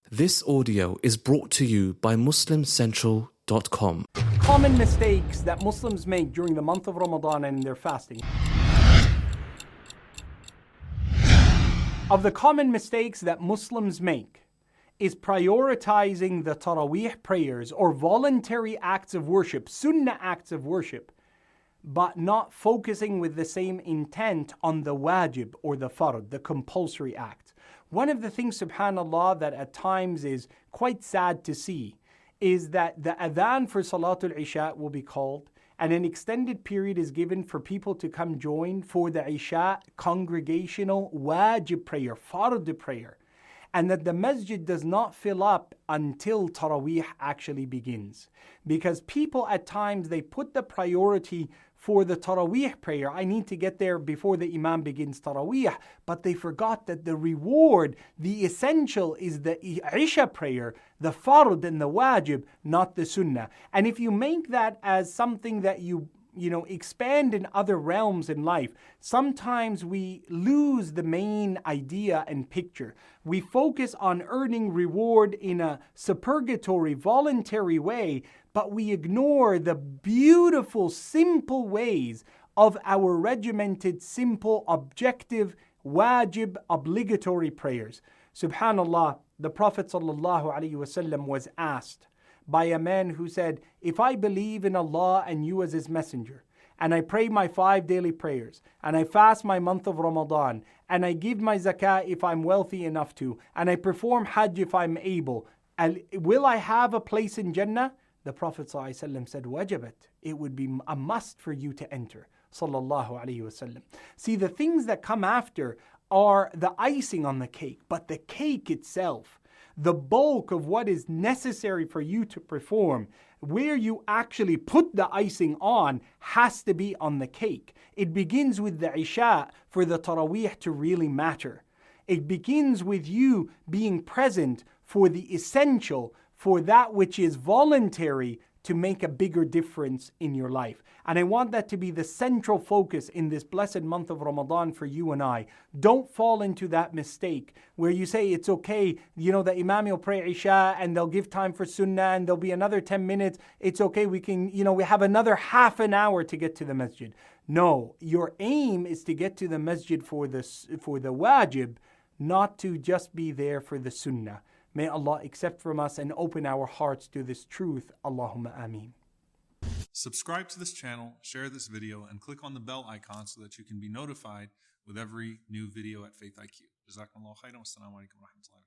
This audio is brought to you by MuslimCentral.com. Common mistakes that Muslims make during the month of Ramadan and in their fasting. Of the common mistakes that Muslims make is prioritizing the Taraweeh prayers or voluntary acts of worship, Sunnah acts of worship, but not focusing with the same intent on the wajib or the fard, the compulsory act. One of the things, subhanAllah, that at times is quite sad to see is that the adhan for Salatul Isha will be called and an extended period is given for people to come join for the Isha congregational wajib prayer, fard prayer, and that the masjid does not fill up until Taraweeh actually begins. Because people at times, they put the priority for the Taraweeh prayer. I need to get there before the Imam begins Taraweeh. But they forgot that the reward, the essential is the Isha prayer, the fard and the wajib, not the sunnah. And if you make that as something that you expand in other realms in life, sometimes we lose the main idea and picture. We focus on earning reward in a supererogatory, voluntary way, but we ignore the beautiful, simple ways of our regimented, simple, objective, wajib, obligatory prayers. Subhanallah, the Prophet ﷺ was asked by a man who said, if I believe in Allah and you as His messenger, and I pray my 5 daily prayers, and I fast my month of Ramadan, and I give my zakah if I'm wealthy enough to, and I perform hajj if I'm able, will I have a place in Jannah? The Prophet ﷺ said, wajabat, it would be a must for you to enter. Sallallahu Alaihi Wasallam. See, the things that come after are the icing on the cake, but the cake itself, the bulk of what is necessary for you to perform, where you actually put the icing on, has to be on the cake. It begins with the Isha for the Taraweeh to really matter. It begins with you being present for the essential, for that which is voluntary, to make a bigger difference in your life. And I want that to be the central focus in this blessed month of Ramadan for you and I. Don't fall into that mistake where you say it's okay, the Imam will pray Isha and they'll give time for Sunnah and there'll be another 10 minutes. It's okay, we have another half an hour to get to the masjid. No, your aim is to get to the masjid for the wajib, not to just be there for the Sunnah. May Allah accept from us and open our hearts to this truth. Allahumma ameen. Subscribe to this channel, share this video, and click on the bell icon so that you can be notified with every new video at Faith IQ. Jazakumullah khairan. Wassalamu alaikum wa rahmatullahi.